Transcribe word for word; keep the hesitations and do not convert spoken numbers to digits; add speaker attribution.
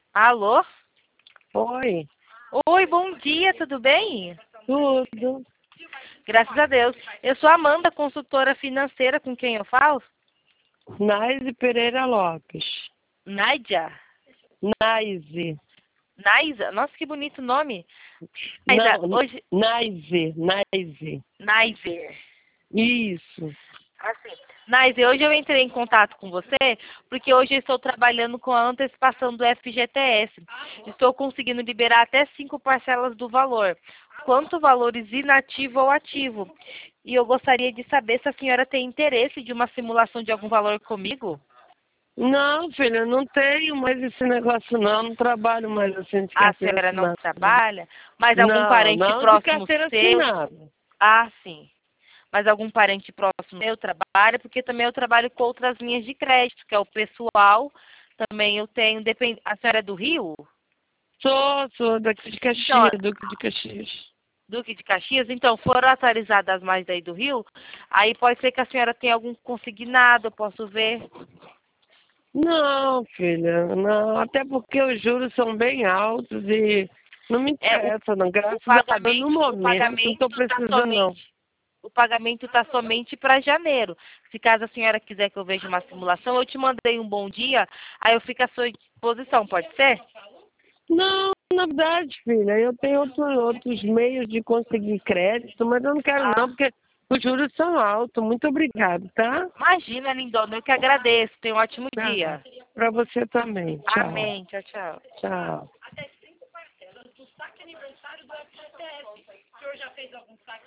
Speaker 1: Alô?
Speaker 2: Oi,
Speaker 1: Oi, bom dia, tudo bem?
Speaker 2: tudo.
Speaker 1: Graças a Deus. Eu sou a Amanda, consultora financeira, com quem eu falo?
Speaker 2: Naise Pereira Lopes.
Speaker 1: Nádia?
Speaker 2: Naise.
Speaker 1: Naisa? Nossa, que bonito nome. Naisa,
Speaker 2: Não,
Speaker 1: hoje...
Speaker 2: Naise, Naise.
Speaker 1: Naiser.
Speaker 2: Isso.
Speaker 1: Assim. Naise, hoje eu entrei em contato com você porque hoje eu estou trabalhando com a antecipação do F G T S. Estou conseguindo liberar até cinco parcelas do valor. Quanto valores inativo ou ativo? E eu gostaria de saber se a senhora tem interesse de uma simulação de algum valor comigo?
Speaker 2: Não, filha, não tenho mais esse negócio não. Não trabalho mais assim de
Speaker 1: A
Speaker 2: carteira
Speaker 1: senhora não
Speaker 2: assinada.
Speaker 1: trabalha, mas algum
Speaker 2: Não,
Speaker 1: parente
Speaker 2: não de
Speaker 1: próximo
Speaker 2: carteira
Speaker 1: seu?
Speaker 2: assinada.
Speaker 1: Ah, sim. Mas algum parente próximo seu trabalha, porque também eu trabalho com outras linhas de crédito, que é o pessoal. Também eu tenho, depend... a senhora é do Rio?
Speaker 2: Sou, sou daqui de
Speaker 1: Então,
Speaker 2: Caxias, Duque de Caxias.
Speaker 1: Duque de Caxias, então, foram atualizadas as mais daí do Rio, aí pode ser que a senhora tenha algum consignado, eu posso ver.
Speaker 2: Não, filha, não. Até porque os juros são bem altos e não me
Speaker 1: É, o,
Speaker 2: interessa, não.
Speaker 1: o
Speaker 2: Graças a Deus, no
Speaker 1: pagamento, o
Speaker 2: momento, não
Speaker 1: pagamento
Speaker 2: estou
Speaker 1: está
Speaker 2: precisando, não.
Speaker 1: somente O pagamento está somente para janeiro. Se caso a senhora quiser que eu veja uma simulação, eu te mandei um bom dia, aí eu fico à sua disposição, pode ser?
Speaker 2: Não, na verdade, filha, eu tenho outro, outros meios de conseguir crédito, mas eu não quero
Speaker 1: Ah,
Speaker 2: não, porque os juros são altos. Muito obrigado, tá?
Speaker 1: imagina, lindona, eu que agradeço. Tenha um ótimo
Speaker 2: Tá.
Speaker 1: dia.
Speaker 2: Para você também. Tchau.
Speaker 1: Amém. Tchau, tchau.
Speaker 2: Tchau.